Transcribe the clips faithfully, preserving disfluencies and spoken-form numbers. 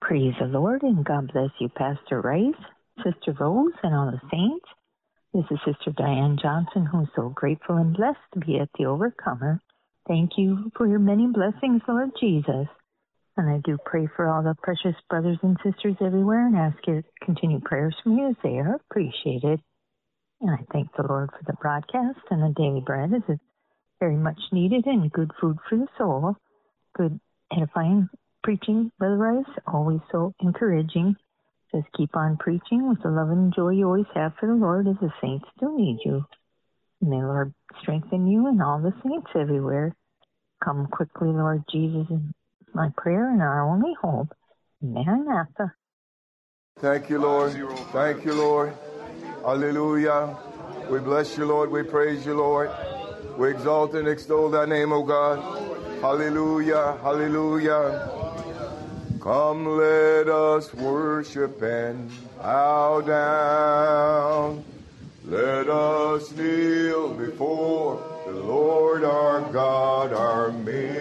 Praise the Lord, and God bless you, Pastor Rice, Sister Rose, and all the saints. This is Sister Diane Johnson, who's so grateful and blessed to be at the Overcomer. Thank you for your many blessings, Lord Jesus. And I do pray for all the precious brothers and sisters everywhere and ask your continued prayers for me as they are appreciated. And I thank the Lord for the broadcast and the daily bread, as it's very much needed and good food for the soul. Good edifying preaching, Brother Rice, always so encouraging. Just keep on preaching with the love and joy you always have for the Lord, as the saints still need you. May the Lord strengthen you and all the saints everywhere. Come quickly, Lord Jesus, is my prayer and our only hope. Maranatha. Thank you, Lord. Thank you, Lord. Hallelujah. We bless you, Lord. We praise you, Lord. We exalt and extol thy name, O God. Hallelujah. Hallelujah. Come, let us worship and bow down. Let us kneel before the Lord our God, our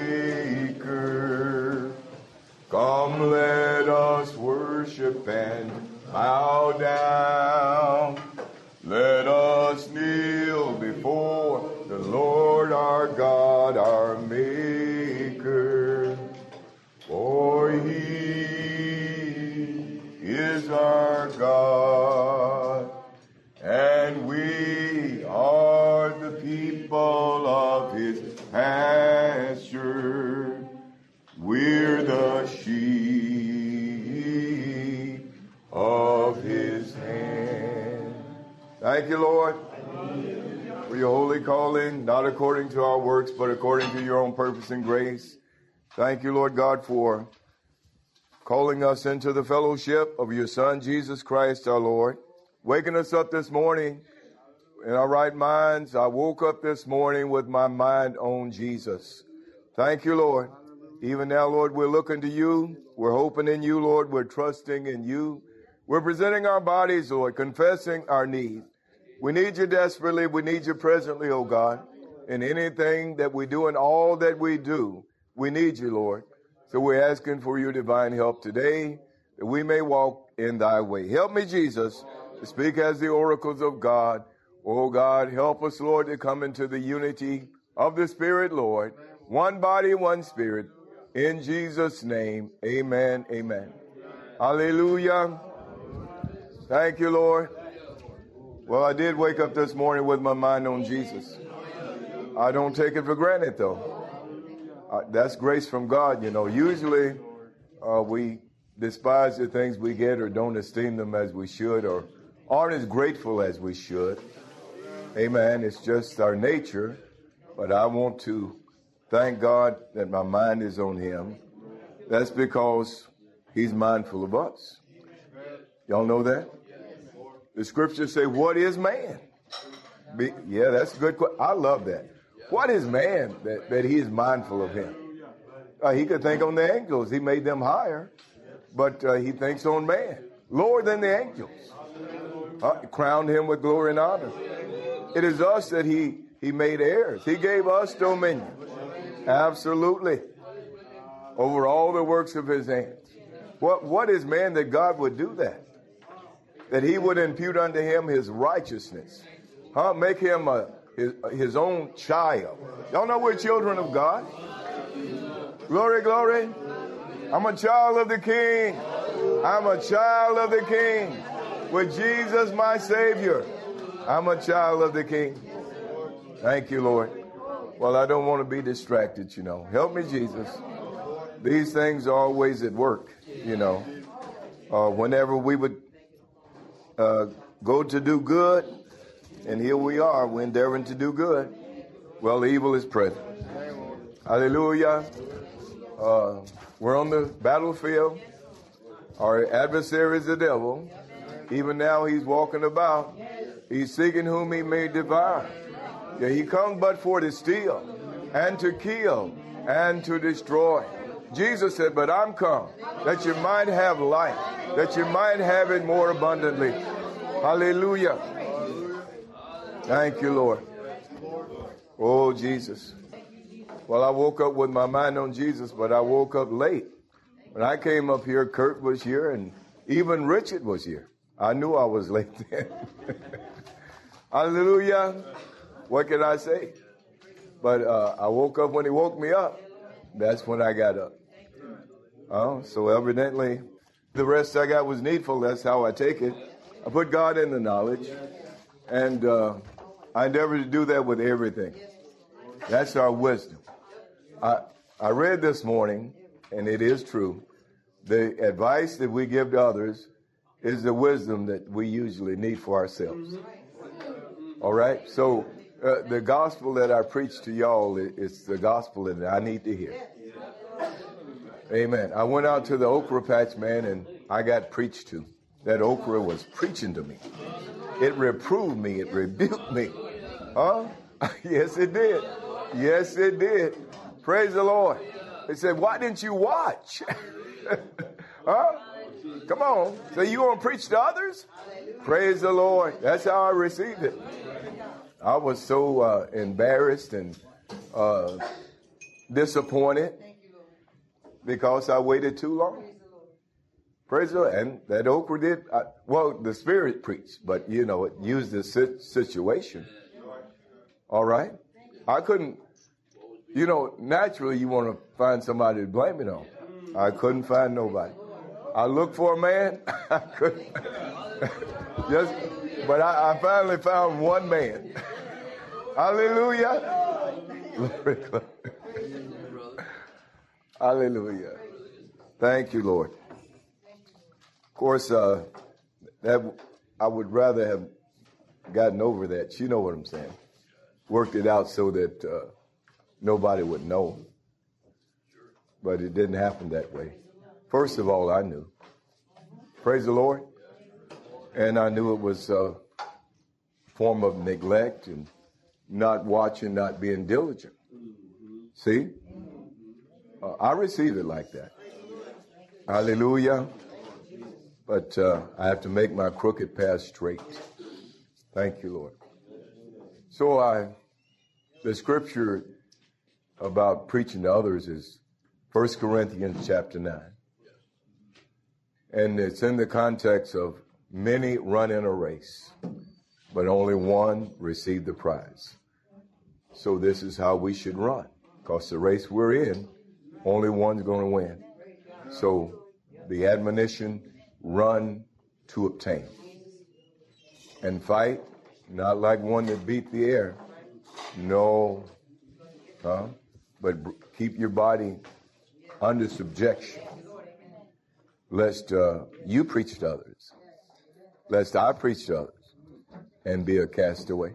Maker. Come, let us worship and bow down. Let us kneel before the Lord our God, our Maker. For he is our God, and we are the people of his pasture. We're the sheep of his hand. Thank you, Lord, for your holy calling, not according to our works, but according to your own purpose and grace. Thank you, Lord God, for calling us into the fellowship of your Son, Jesus Christ, our Lord, waking us up this morning in our right minds. I woke up this morning with my mind on Jesus. Thank you, Lord. Even now, Lord, we're looking to you. We're hoping in you, Lord. We're trusting in you. We're presenting our bodies, Lord, confessing our need. We need you desperately. We need you presently, oh God, in anything that we do and all that we do. We need you, Lord. So we're asking for your divine help today, that we may walk in thy way. Help me, Jesus, to speak as the oracles of God. Oh, God, help us, Lord, to come into the unity of the Spirit, Lord. One body, one Spirit. In Jesus' name, amen, amen. Hallelujah. Thank you, Lord. Well, I did wake up this morning with my mind on Jesus. I don't take it for granted, though. Uh, that's grace from God, you know. Usually uh, we despise the things we get or don't esteem them as we should or aren't as grateful as we should. Amen. It's just our nature. But I want to thank God that my mind is on him. That's because he's mindful of us. Y'all know that? The scriptures say, what is man? Be, yeah, that's a good question. I love that. What is man that, that he is mindful of him? Uh, he could think on the angels. He made them higher. But uh, he thinks on man. Lower than the angels. Uh, crowned him with glory and honor. It is us that he, he made heirs. He gave us dominion. Absolutely. Over all the works of his hands. What, what is man that God would do that? That he would impute unto him his righteousness. Huh? Make him a His, his own child. Y'all know we're children of God. Glory, glory. I'm a child of the King. I'm a child of the King. With Jesus, my Savior, I'm a child of the King. Thank you, Lord. Well, I don't want to be distracted, you know. Help me, Jesus. These things are always at work, you know. Uh, whenever we would uh, go to do good, and here we are, we're endeavoring to do good. Well, evil is present. Hallelujah. Uh, we're on the battlefield. Our adversary is the devil. Even now he's walking about. He's seeking whom he may devour. Yeah, he comes but for to steal and to kill and to destroy. Jesus said, but I'm come that you might have life, that you might have it more abundantly. Hallelujah. Thank you, Lord. Oh, Jesus. Well, I woke up with my mind on Jesus, but I woke up late. When I came up here, Kurt was here, and even Richard was here. I knew I was late then. Hallelujah. What can I say? But uh, I woke up when he woke me up. That's when I got up. Oh, so evidently, the rest I got was needful. That's how I take it. I put God in the knowledge, and uh, I endeavor to do that with everything. That's our wisdom. I, I read this morning, and it is true, the advice that we give to others is the wisdom that we usually need for ourselves. All right? So uh, the gospel that I preach to y'all is the gospel that I need to hear. Amen. I went out to the okra patch, man, and I got preached to. That okra was preaching to me. It reproved me. It rebuked me. Huh? Yes, it did. Yes, it did. Praise the Lord. They said, why didn't you watch? Huh? Come on. So you want to preach to others? Praise the Lord. That's how I received it. I was so uh, embarrassed and uh, disappointed because I waited too long. Praise the Lord. And that okra did, I, well, the Spirit preached, but, you know, it used the situation. All right? I couldn't, you know, naturally you want to find somebody to blame it on. I couldn't find nobody. I looked for a man. I couldn't. Just, but I, I finally found one man. Hallelujah. Glory, glory. Hallelujah. Thank you, Lord. Of course, uh, that I would rather have gotten over that. You know what I'm saying. Worked it out so that uh, nobody would know. But it didn't happen that way. First of all, I knew. Praise the Lord. And I knew it was a form of neglect and not watching, not being diligent. See? Uh, I receive it like that. Hallelujah. But uh, I have to make my crooked path straight. Thank you, Lord. So I, the scripture about preaching to others is First Corinthians chapter nine. And it's in the context of many run in a race, but only one received the prize. So this is how we should run, because the race we're in, only one's going to win. So the admonition, run to obtain. And fight, not like one that beat the air. No, huh? But keep your body under subjection, lest uh, you preach to others, lest I preach to others, and be a castaway.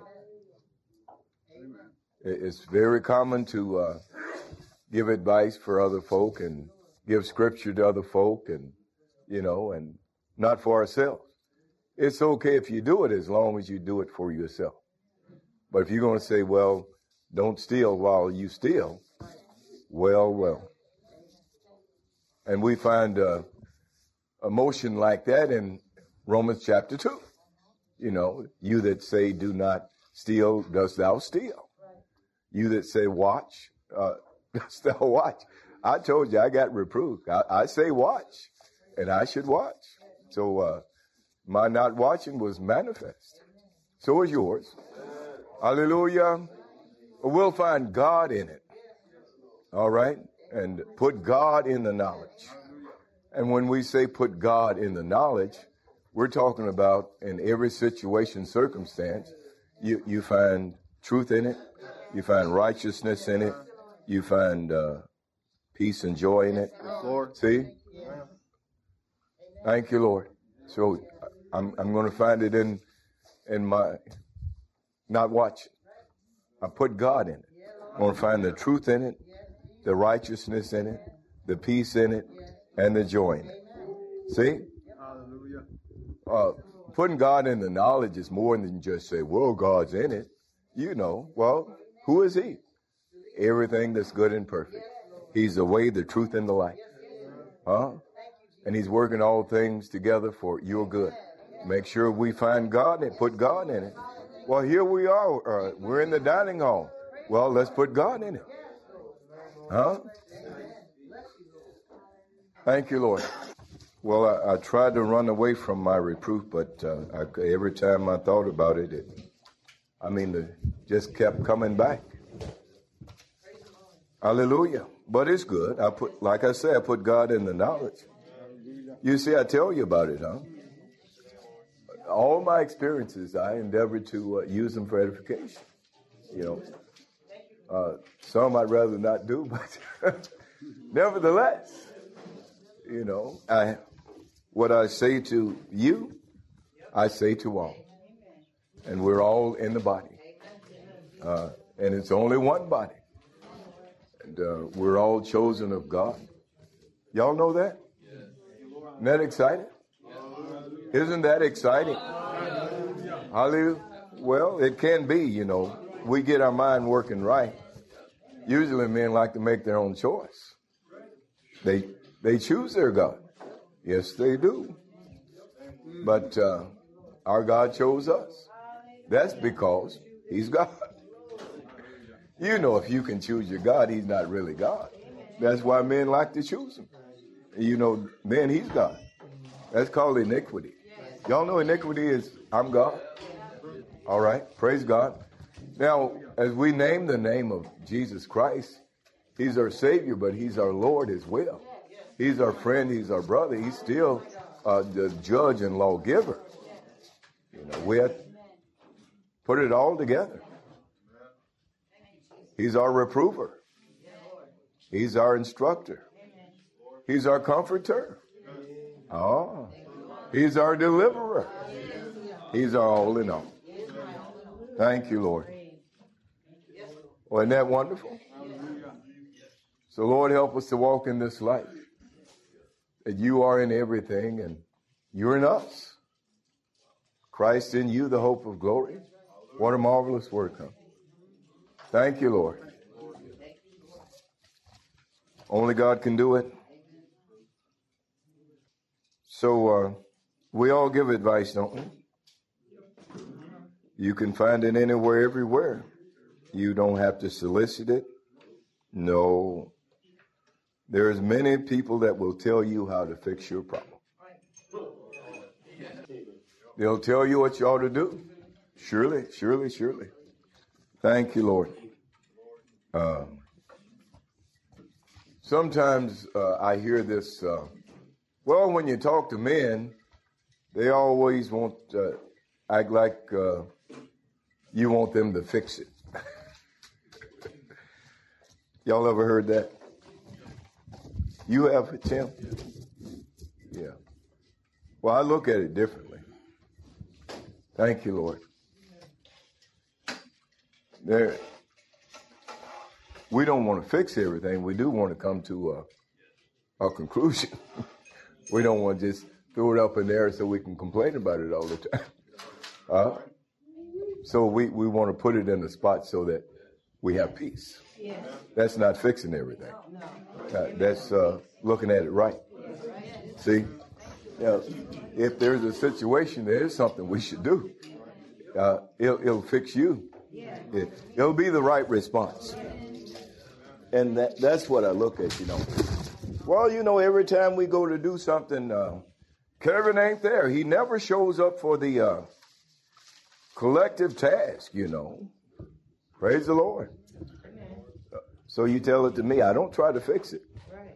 It's very common to uh, give advice for other folk and give scripture to other folk, and you know, and not for ourselves. It's okay if you do it as long as you do it for yourself. But if you're going to say, well, don't steal while you steal, well, well. And we find uh, a motion like that in Romans chapter two. You know, you that say do not steal, dost thou steal? You that say watch, uh, dost thou watch? I told you I got reproved. I, I say watch, and I should watch. So uh, my not watching was manifest. So is yours. Hallelujah. We'll find God in it. All right? And put God in the knowledge. And when we say put God in the knowledge, we're talking about in every situation, circumstance, you, you find truth in it. You find righteousness in it. You find uh, peace and joy in it. Lord. See? Thank you, Lord. So I'm, I'm going to find it in, in my not watching. I put God in it. I'm going to find the truth in it, the righteousness in it, the peace in it, and the joy in it. See? Hallelujah. Uh, putting God in the knowledge is more than just say, well, God's in it. You know, well, who is he? Everything that's good and perfect. He's the way, the truth, and the life. Huh? And he's working all things together for your good. Make sure we find God and put God in it. Well, here we are. Uh, we're in the dining hall. Well, let's put God in it. Huh? Thank you, Lord. Well, I, I tried to run away from my reproof, but uh, I, every time I thought about it, it I mean, it just kept coming back. Hallelujah. But it's good. I put, like I said, I put God in the knowledge. You see, I tell you about it, huh? All my experiences, I endeavor to uh, use them for edification. You know, uh, some I'd rather not do, but nevertheless, you know, I, what I say to you, I say to all. And we're all in the body. Uh, and it's only one body. And uh, we're all chosen of God. Y'all know that? Isn't that exciting? Isn't that exciting? Hallelujah. Well, it can be, you know. We get our mind working right. Usually men like to make their own choice. They they choose their God. Yes, they do. But uh, our God chose us. That's because he's God. You know, if you can choose your God, he's not really God. That's why men like to choose him. You know, then he's God. That's called iniquity. Y'all know iniquity is, I'm God. All right. Praise God. Now, as we name the name of Jesus Christ, he's our Savior, but he's our Lord as well. He's our friend. He's our brother. He's still uh, the judge and lawgiver. You know, we have to put it all together. He's our reprover. He's our instructor. He's our comforter. Oh, he's our deliverer. He's our all in all. Thank you, Lord. Well, isn't that wonderful? So, Lord, help us to walk in this light. That you are in everything and you're in us. Christ in you, the hope of glory. What a marvelous word come. Thank you, Lord. Only God can do it. So uh, we all give advice, don't we? You can find it anywhere, everywhere. You don't have to solicit it. No. There's many people that will tell you how to fix your problem. They'll tell you what you ought to do. Surely, surely, surely. Thank you, Lord. Uh, sometimes uh, I hear this, uh, well, when you talk to men, they always want to act like uh, you want them to fix it. Y'all ever heard that? You have, Tim? Yeah. Well, I look at it differently. Thank you, Lord. There, we don't want to fix everything. We do want to come to a, a conclusion. We don't want to just throw it up in there so we can complain about it all the time. Uh, so we, we want to put it in a spot so that we have peace. Yes. That's not fixing everything. Uh, that's uh, looking at it right. See? Now, if there's a situation, there is something we should do. Uh, it'll, it'll fix you. It, it'll be the right response. And that, that's what I look at, you know. Well, you know, every time we go to do something, uh, Kevin ain't there. He never shows up for the uh, collective task, you know. Praise the Lord. So you tell it to me. I don't try to fix it.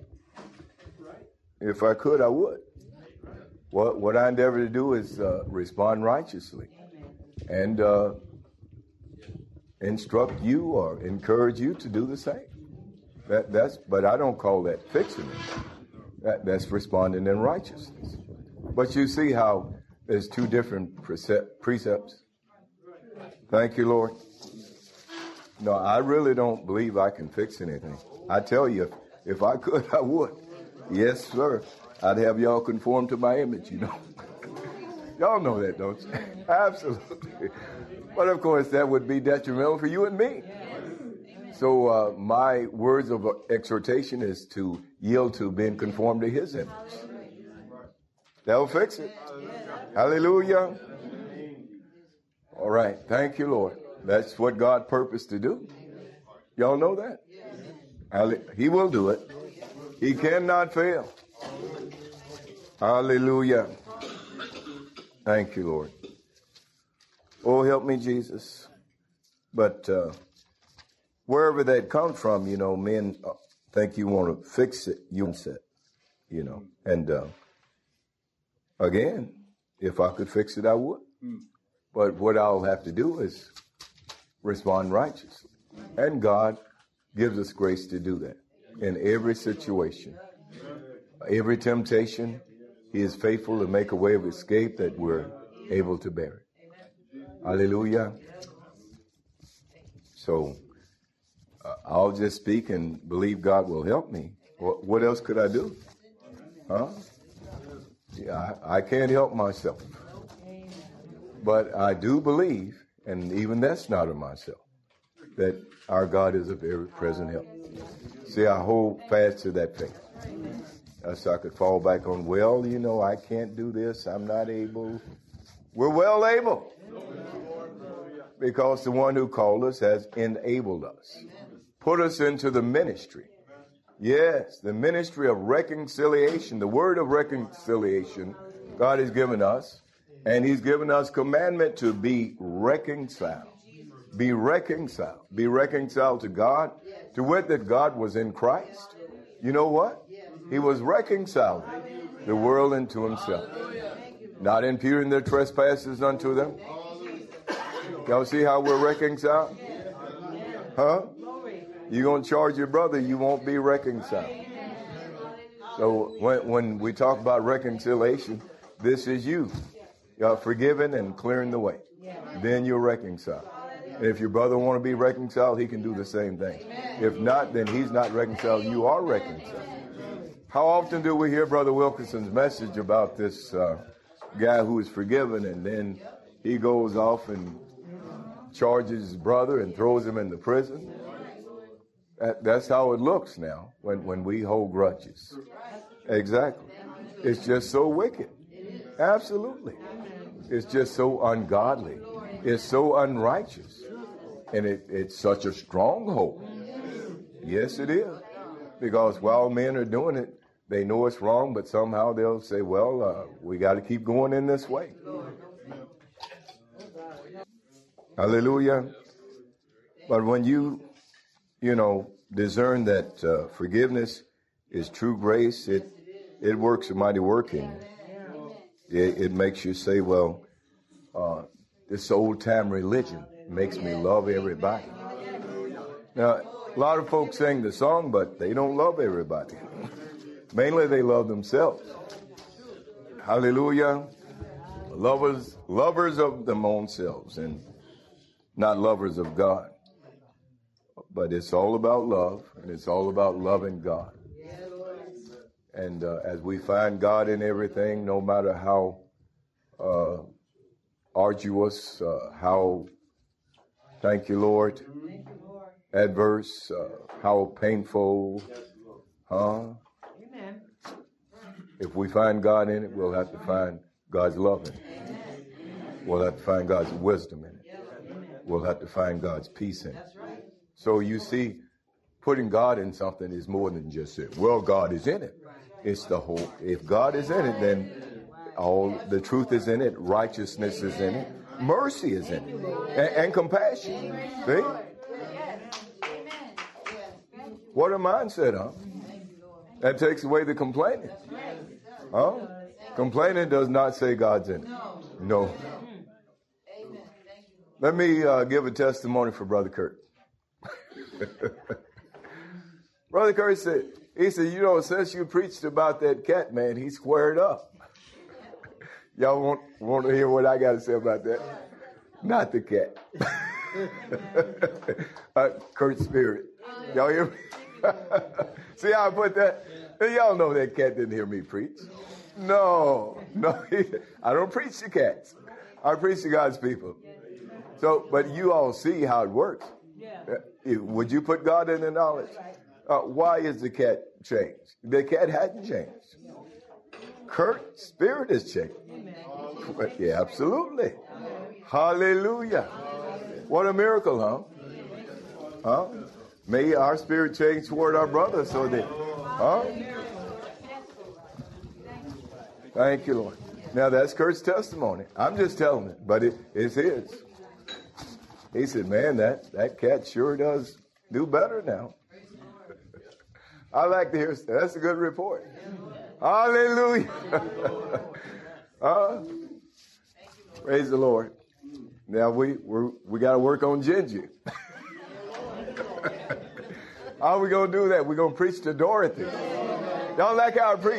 If I could, I would. What, what I endeavor to do is uh, respond righteously and uh, instruct you or encourage you to do the same. That, that's, but I don't call that fixing it. That, that's responding in righteousness. But you see how there's two different precept, precepts. Thank you, Lord. No, I really don't believe I can fix anything. I tell you, if, if I could, I would. Yes, sir. I'd have y'all conform to my image, you know. Y'all know that, don't you? Absolutely. But, of course, that would be detrimental for you and me. So uh, my words of exhortation is to yield to being conformed to his image. That'll fix it. Hallelujah. All right. Thank you, Lord. That's what God purposed to do. Y'all know that? He will do it. He cannot fail. Hallelujah. Thank you, Lord. Oh, help me, Jesus. But uh, wherever that comes from, you know, men think you want to fix it, you set, you know. And uh, again, if I could fix it, I would. Mm. But what I'll have to do is respond righteously. And God gives us grace to do that in every situation. Every temptation, he is faithful to make a way of escape that we're able to bear it. Hallelujah. So uh, I'll just speak and believe God will help me. What, what else could I do? Huh? Yeah, I, I can't help myself. But I do believe, and even that's not of myself, that our God is a very present help. See, I hold fast to that faith. So I could fall back on, well, you know, I can't do this. I'm not able. We're well able. Because the one who called us has enabled us. Put us into the ministry. Yes, the ministry of reconciliation. The word of reconciliation God has given us. And he's given us commandment to be reconciled. Be reconciled. Be reconciled to God. To wit that God was in Christ. You know what? He was reconciling the world into himself. Not imputing their trespasses unto them. Y'all see how we're reconciled? Huh? You're going to charge your brother, you won't be reconciled. So when, when we talk about reconciliation, this is you. You're forgiven and clearing the way. Then you're reconciled. And if your brother want to be reconciled, he can do the same thing. If not, then he's not reconciled. You are reconciled. How often do we hear Brother Wilkinson's message about this uh, guy who is forgiven, and then he goes off and charges his brother and throws him into prison? That, that's how it looks now when, when we hold grudges. Exactly. It's just so wicked. Absolutely. It's just so ungodly. It's so unrighteous. And it, it's such a stronghold. Yes, it is. Because while men are doing it, they know it's wrong, but somehow they'll say, well, uh, we got to keep going in this way. Hallelujah. But when you, you know, discern that uh, forgiveness is true grace, it it works a mighty work in you. It, it makes you say, well, uh, this old-time religion makes me love everybody. Now, a lot of folks sing the song, but they don't love everybody. Mainly they love themselves. Hallelujah. Lovers, lovers of them own selves and not lovers of God. But it's all about love, and it's all about loving God. And uh, as we find God in everything, no matter how uh, arduous, uh, how, thank you, Lord, adverse, uh, how painful, huh? If we find God in it, we'll have to find God's love in it. We'll have to find God's wisdom in it. We'll have to find God's peace in it. So you see, putting God in something is more than just it. Well, God is in it. It's the whole. If God is in it, then all the truth is in it. Righteousness is in it. Mercy is in it. And, and compassion. See? What a mindset, huh? That takes away the complaining. Huh? Complaining does not say God's in it. No. Let me uh, give a testimony for Brother Kurt. Brother Kurt said, he said, you know, since you preached about that cat, man, he squared up. Y'all want, want to hear what I got to say about that? Not the cat. uh, Kurt's spirit. Y'all hear me? See how I put that? Y'all know that cat didn't hear me preach. No, no, I don't preach to cats. I preach to God's people. So, but you all see how it works. Uh, would you put God in the knowledge? Uh, why is the cat changed? The cat hadn't changed. Kurt's spirit has changed. But yeah, absolutely. Hallelujah. What a miracle, huh? Huh? May our spirit change toward our brother so that, huh? Thank you, Lord. Now, that's Kurt's testimony. I'm just telling it, but it, it's his. He said, man, that, that cat sure does do better now. I like to hear that. That's a good report. Hallelujah. uh, praise the Lord. Now, we we're, we got to work on Gingy. How are we going to do that? We're going to preach to Dorothy. Y'all like how I preach?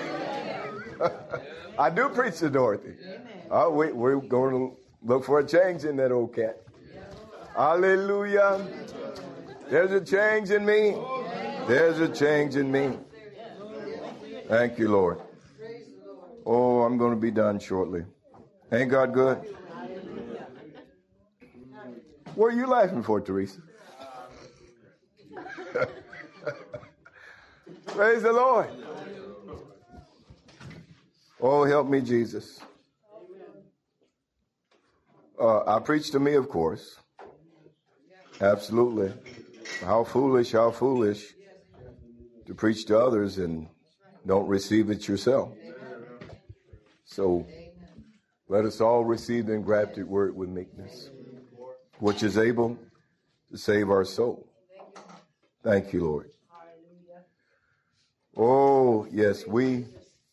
I do preach to Dorothy. Uh, we, we're going to look for a change in that old cat. Hallelujah. There's a change in me. There's a change in me. Thank you, Lord. Oh, I'm going to be done shortly. Ain't God good? What are you laughing for, Teresa? Praise the Lord. Oh, help me, Jesus. Uh, I preach to me, of course. Absolutely. How foolish, how foolish to preach to others and don't receive it yourself. So let us all receive the engrafted word with meekness, which is able to save our soul. Thank you, Lord. Oh, yes, we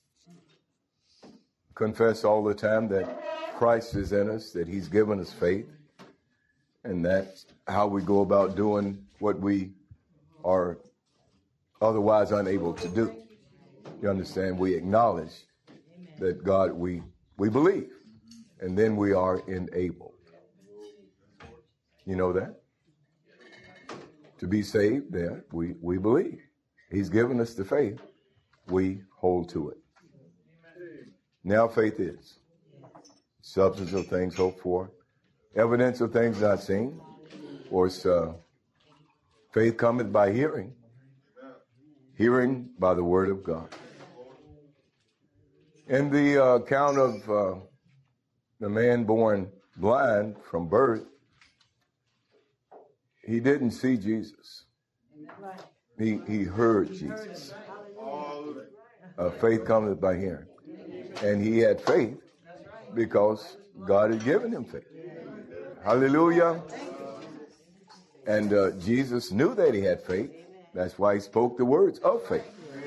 confess all the time that Christ is in us, that he's given us faith, and that's how we go about doing what we are otherwise unable to do. You understand? We acknowledge that God, we, we believe, and then we are enabled. You know that? To be saved, there, we, we believe. He's given us the faith. We hold to it. Now faith is substance of things hoped for, evidence of things not seen. Or it's, uh, faith cometh by hearing, hearing by the word of God. In the uh, account of uh, the man born blind from birth, he didn't see Jesus. He he heard Jesus. Uh, faith cometh by hearing. And he had faith because God had given him faith. Hallelujah. And uh, Jesus knew that he had faith. That's why he spoke the words of faith.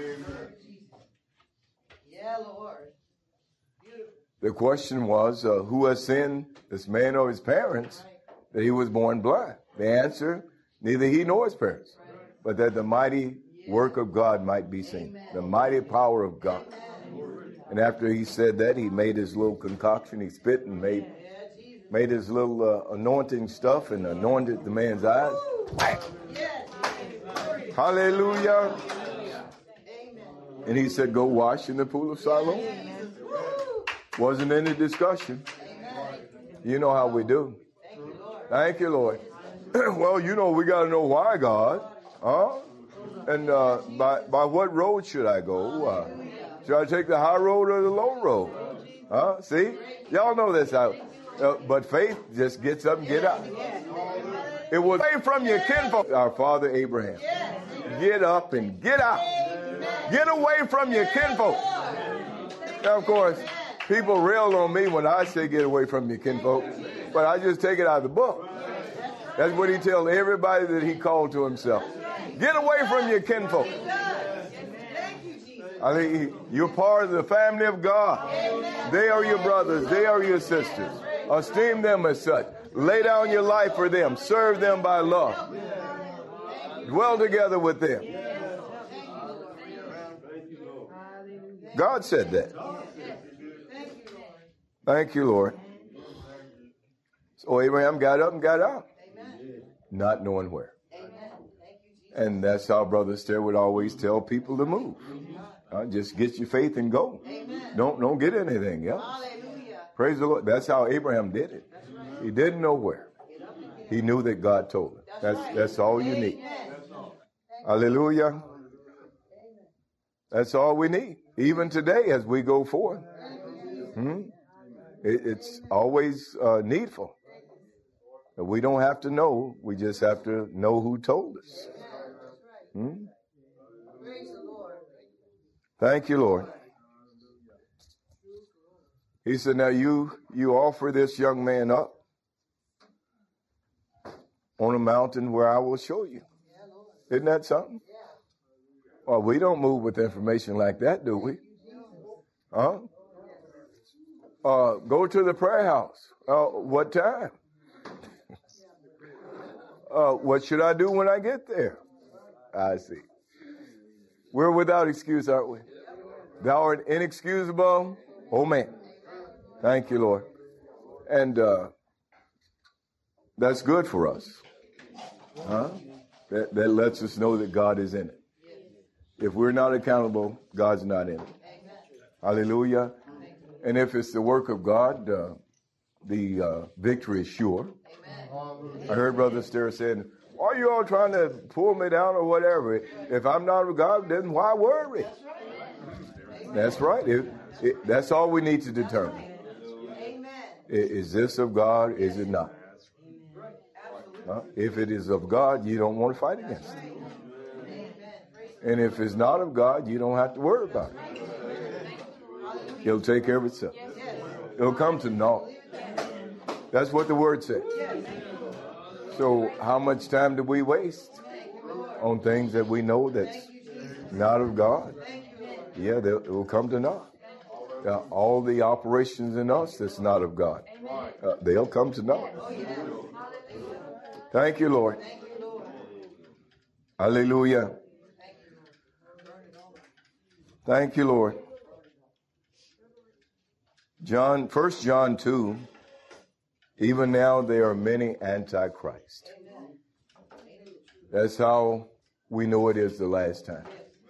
Yeah, Lord. The question was, uh, who has sinned, this man or his parents, that he was born blind? The answer, neither he nor his parents, but that the mighty work of God might be seen, the mighty power of God. And after he said that, he made his little concoction. He spit and made made his little uh, anointing stuff and anointed the man's eyes. Hallelujah. And he said, go wash in the pool of Siloam. Wasn't any discussion. You know how we do. Thank you, Lord. Well, you know, we got to know why, God. Huh? And uh, by, by what road should I go? Uh, should I take the high road or the low road? Huh? See? Y'all know this. Uh, uh, but faith just gets up and get out. It was away from your kinfolk. Our father Abraham. Get up and get out. Get away from your kinfolk. Now, of course, people rail on me when I say get away from your kinfolk, but I just take it out of the book. That's what he tells everybody that he called to himself. Get away from your kinfolk. I mean, you're part of the family of God. They are your brothers. They are your sisters. Esteem them as such. Lay down your life for them. Serve them by love. Dwell together with them. God said that. Thank you, Lord. So Abraham got up and got out, not knowing where. And that's how Brother Stair would always tell people to move. Uh, just get your faith and go. Don't don't get anything else. Praise the Lord. That's how Abraham did it. He didn't know where. He knew that God told him. That's that's all you need. Hallelujah. That's all we need. Even today as we go forth. Hmm? It, it's always uh, needful. We don't have to know. We just have to know who told us. Hmm? Thank you, Lord. He said, now you, you offer this young man up on a mountain where I will show you. Isn't that something? Well, we don't move with information like that, do we? Huh? Uh, go to the prayer house. Uh, what time? uh, what should I do when I get there? I see. We're without excuse, aren't we? Thou art inexcusable. Oh, man. Thank you, Lord. And uh, that's good for us. Huh? That, that lets us know that God is in it. If we're not accountable, God's not in it. Hallelujah. And if it's the work of God, uh, the uh, victory is sure. I heard Brother Stare saying, why are you all trying to pull me down or whatever? If I'm not of God, then why worry? That's right. It, it, that's all we need to determine. Is this of God? Is it not? Huh? If it is of God, you don't want to fight against it. And if it's not of God, you don't have to worry about it. He'll take care of itself. It'll come to naught. That's what the word says. So how much time do we waste on things that we know that's not of God? Yeah, it will come to naught. Now, all the operations in us that's not of God, uh, they'll come to naught. Thank you, Lord. Hallelujah. Thank you, Lord. John, First John two, even now there are many antichrists. That's how we know it is the last time.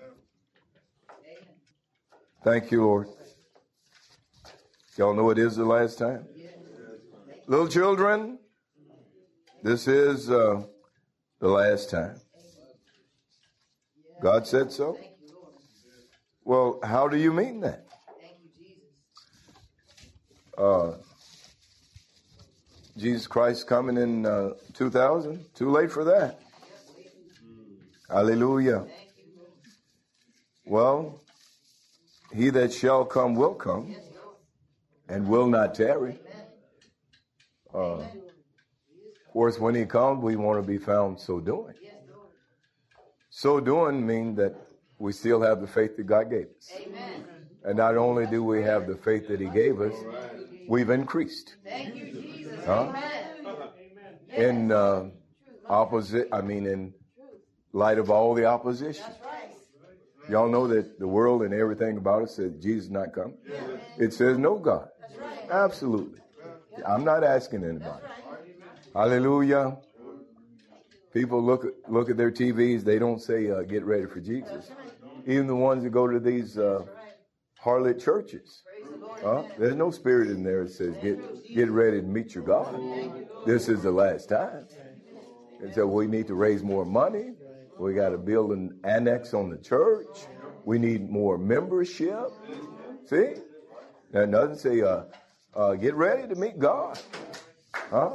Thank you, Lord. Y'all know it is the last time? Little children, this is uh, the last time. God said so? Well, how do you mean that? Uh, Jesus Christ coming in uh, two thousand? Too late for that. Hallelujah. Well, he that shall come will come and will not tarry. Uh, of course, when he comes, we want to be found so doing. So doing means that we still have the faith that God gave us. Amen. And not only do we have the faith that he gave us, we've increased. Thank you, Jesus. Huh? In uh, opposite, I mean, in light of all the opposition. Y'all know that the world and everything about it says Jesus is not coming. It says no God. Absolutely. I'm not asking anybody. Hallelujah. People look at, look at their T Vs. They don't say, uh, get ready for Jesus. Even the ones that go to these uh, harlot churches. Uh, there's no spirit in there that says, get, get ready to meet your God. This is the last time. And so we need to raise more money. We got to build an annex on the church. We need more membership. See? That doesn't say, uh, uh, get ready to meet God. Huh?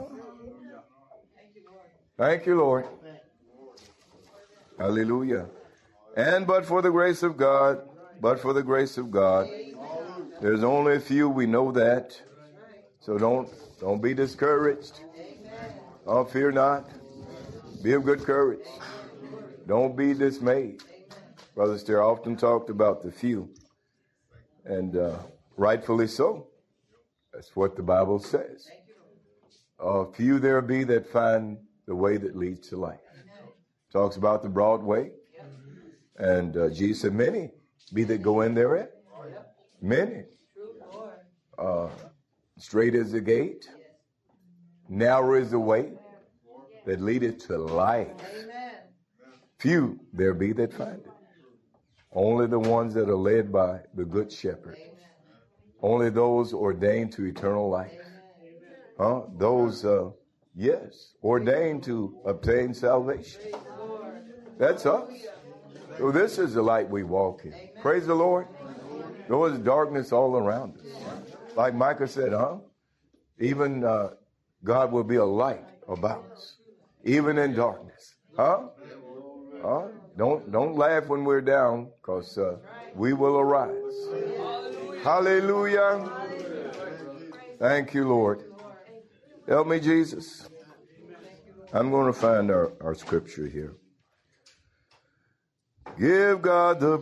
Thank you, Lord. Hallelujah. And but for the grace of God, but for the grace of God, there's only a few, we know that. So don't don't be discouraged. Oh, fear not. Be of good courage. Don't be dismayed. Brother Stair often talked about the few. And uh, rightfully so. That's what the Bible says. Uh, few there be that find the way that leads to life. Talks about the broad way. And uh, Jesus said, many be that go in therein. Many. Uh, straight is the gate. Narrow is the way that leadeth to life. Few there be that find it. Only the ones that are led by the good shepherd. Only those ordained to eternal life. Huh? Those, uh, yes, ordained to obtain salvation. That's us. So this is the light we walk in. Praise the Lord. There was darkness all around us. Like Micah said, huh? Even uh, God will be a light about us. Even in darkness. Huh? Huh? Don't, don't laugh when we're down, because uh, we will arise. Hallelujah. Thank you, Lord. Help me, Jesus. I'm going to find our, our scripture here. Give God the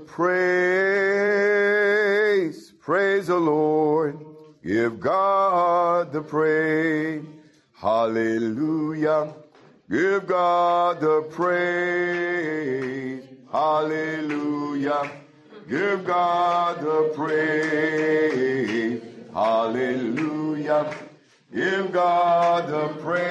praise. Praise the Lord. Give God the praise. Hallelujah. Give God the praise. Hallelujah. Give God the praise. Hallelujah. Give God the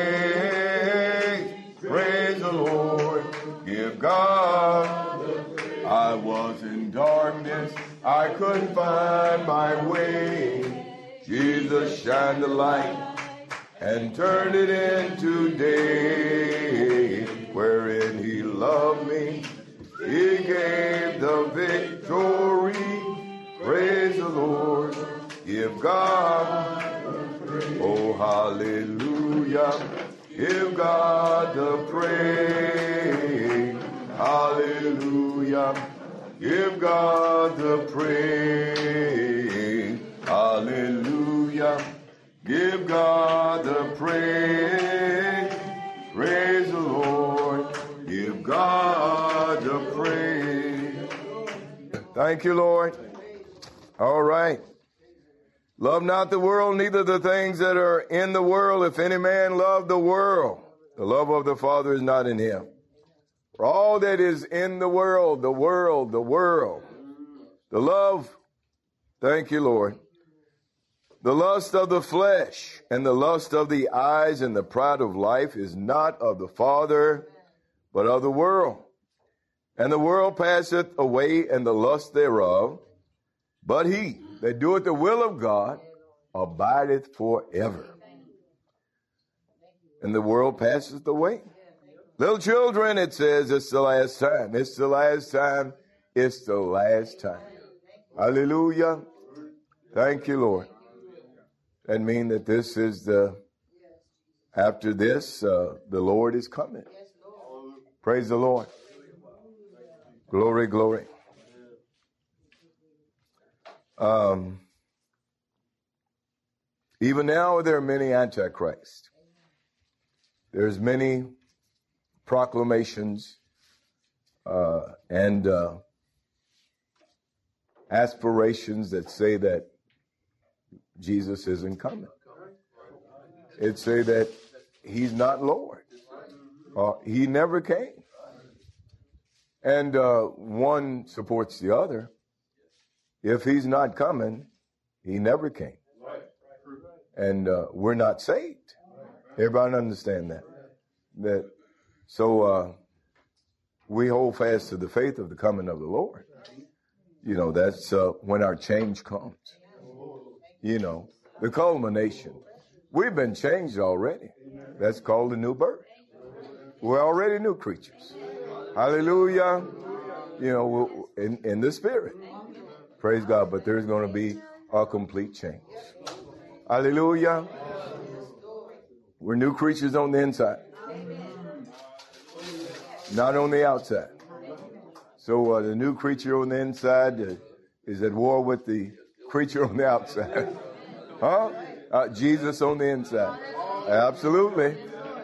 praise. Praise the Lord. Give God the praise. I was in darkness. I couldn't find my way. Jesus shined the light and turned it into day. Wherein he loved me, he gave the victory. Praise the Lord. Give God, oh hallelujah. Give God the praise. Hallelujah. Give God the praise. Hallelujah. Give God the praise. Praise the Lord. Give God the praise. Thank you, Lord. All right. Love not the world, neither the things that are in the world. If any man love the world, the love of the Father is not in him. For all that is in the world, the world, the world, the love, thank you, Lord, the lust of the flesh and the lust of the eyes and the pride of life is not of the Father, but of the world. And the world passeth away and the lust thereof, but he that doeth the will of God abideth forever. And the world passeth away. Little children, it says, it's the last time. It's the last time. It's the last time. Hallelujah. Thank you, Lord. That means that this is the, after this, uh, the Lord is coming. Praise the Lord. Glory, glory. Um, even now there are many antichrists. There's many proclamations uh, and uh, aspirations that say that Jesus isn't coming. It say that he's not Lord. Uh, he never came. And uh, one supports the other. If he's not coming, he never came. And uh, we're not saved. Everybody understand that? That so uh, we hold fast to the faith of the coming of the Lord. You know, that's uh, when our change comes. You know, the culmination. We've been changed already. That's called a new birth. We're already new creatures. Hallelujah. You know, in, in the spirit. Praise God. But there's going to be a complete change. Hallelujah. We're new creatures on the inside. Not on the outside. So uh, the new creature on the inside uh, is at war with the creature on the outside. Huh? Uh, Jesus on the inside. Absolutely.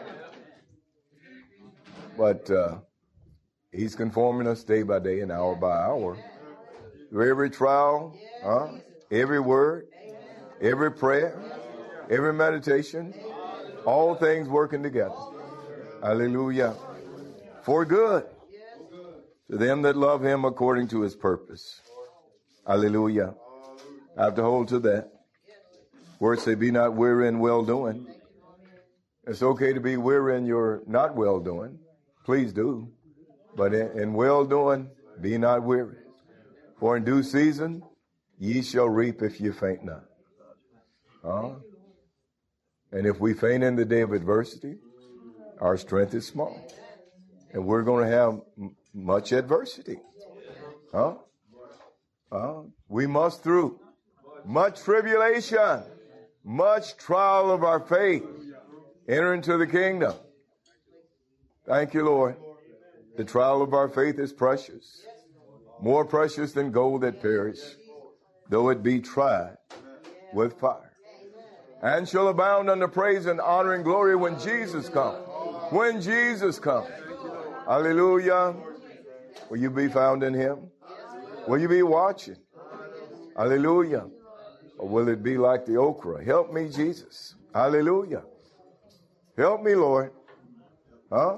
But uh, he's conforming us day by day and hour by hour. Through every trial, huh? Every word, every prayer, every meditation, all things working together. Hallelujah. For good to them that love him according to his purpose. Hallelujah. I have to hold to that. Words say, be not weary in well doing. It's okay to be weary in your not well doing. Please do. But in, in well doing, be not weary. For in due season, ye shall reap if ye faint not. Huh? And if we faint in the day of adversity, our strength is small. And we're going to have m- much adversity. Huh? Uh, we must through much tribulation, much trial of our faith, enter into the kingdom. Thank you, Lord. The trial of our faith is precious, more precious than gold that perish, though it be tried with fire. and shall abound unto praise and honor and glory when Jesus comes. When Jesus comes. Hallelujah. Will you be found in him? Will you be watching? Hallelujah. Or will it be like the okra? Help me, Jesus. Hallelujah. Help me, Lord. Huh?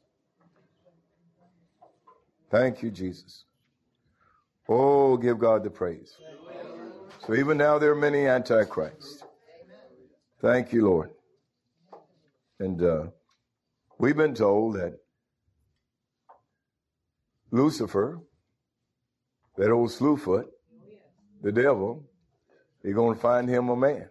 Thank you, Jesus. Oh, give God the praise. So even now there are many antichrists. Thank you, Lord. And uh, we've been told that Lucifer, that old slewfoot, the devil, you're going to find him a man.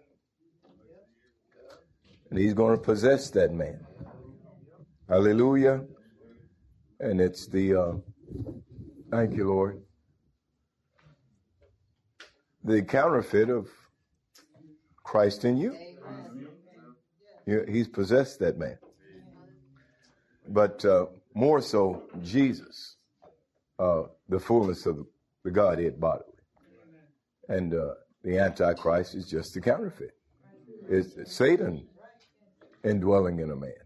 And he's going to possess that man. Hallelujah. And it's the, uh, thank you, Lord, the counterfeit of Christ in you. you he's possessed that man. But uh, more so, Jesus, uh, the fullness of the Godhead bodily. And uh, the Antichrist is just the counterfeit. It's, it's Satan indwelling in a man.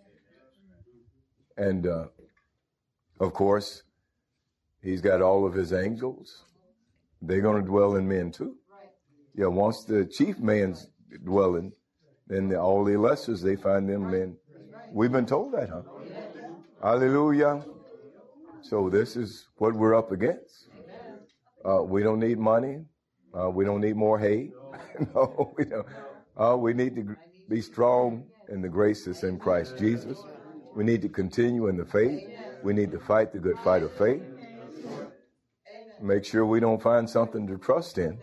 And, uh, of course, he's got all of his angels. They're going to dwell in men too. Yeah, once the chief man's dwelling, then the, all the lessers, they find them men. We've been told that, huh? Hallelujah. So this is what we're up against. Uh, we don't need money. Uh, we don't need more hay. No, we don't. Uh, we need to be strong in the grace that's in Christ Jesus. We need to continue in the faith. We need to fight the good fight of faith. Make sure we don't find something to trust in.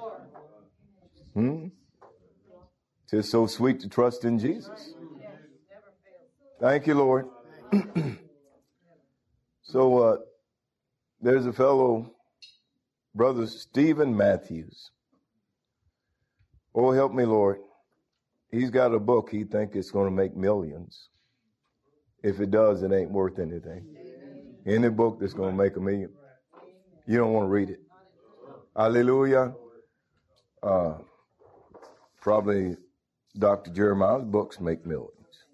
Hmm? It's so sweet to trust in Jesus. Thank you, Lord. So uh, there's a fellow, Brother Stephen Matthews. Oh, help me, Lord. He's got a book he thinks it's going to make millions. If it does, it ain't worth anything. Any book that's going to make a million, you don't want to read it. Hallelujah. Uh, probably Doctor Jeremiah's books make millions.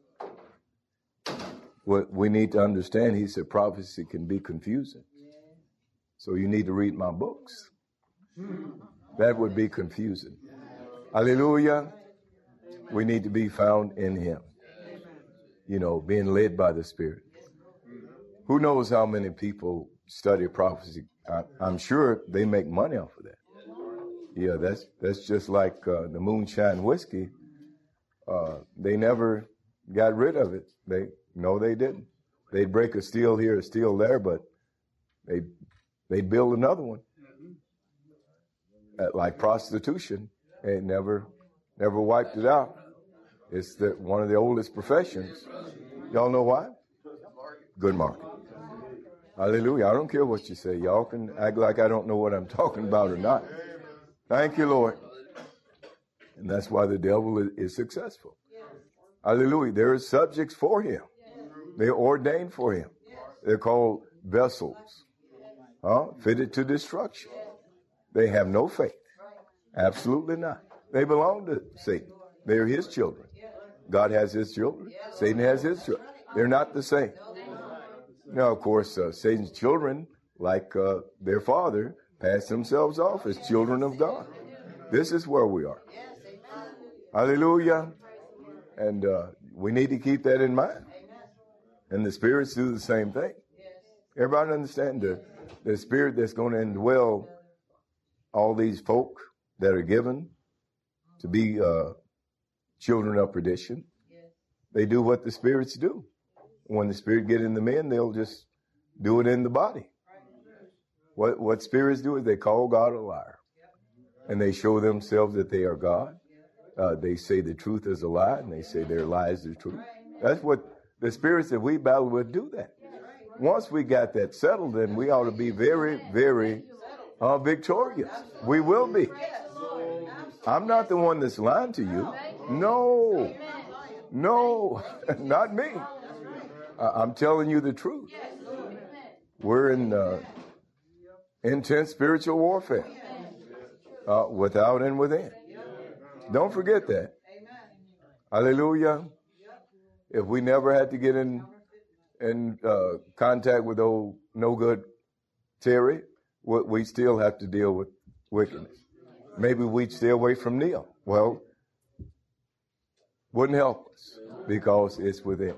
What we need to understand, he said prophecy can be confusing. So you need to read my books. That would be confusing. Hallelujah. We need to be found in him. You know, being led by the Spirit. Who knows how many people study prophecy? I, I'm sure they make money off of that. Yeah, that's that's just like uh, the moonshine whiskey. Uh, they never got rid of it. They no, they didn't. They'd break a steel here, a steel there, but they they'd build another one. Uh, like prostitution, they never never wiped it out. It's the, one of the oldest professions. Y'all know why? Good market. Hallelujah. I don't care what you say. Y'all can act like I don't know what I'm talking about or not. Thank you, Lord. And that's why the devil is, is successful. Hallelujah. There are subjects for him. They're ordained for him. They're called vessels, huh? Fitted to destruction. They have no faith. Absolutely not. They belong to Satan. They're his children. God has his children. Satan has his children. They're not the same. Now, of course, uh, Satan's children, like uh, their father, pass themselves off as children of God. This is where we are. Hallelujah. And uh, we need to keep that in mind. And the spirits do the same thing. Everybody understand the, the spirit that's going to indwell all these folk that are given to be uh, children of perdition. They do what the spirits do. When the spirit get in the men, they'll just do it in the body. What what spirits do is they call God a liar. And they show themselves that they are God. Uh, they say the truth is a lie, and they say their lies are true. That's what the spirits that we battle with do that. Once we got that settled, then we ought to be very, very uh, victorious. We will be. I'm not the one that's lying to you. No. No, not me. I'm telling you the truth. We're in uh, intense spiritual warfare, uh, without and within. Don't forget that. Hallelujah. If we never had to get in in uh, contact with old no good Terry, we, we still have to deal with wickedness. Maybe we'd stay away from Neil. Well, wouldn't help us because it's within.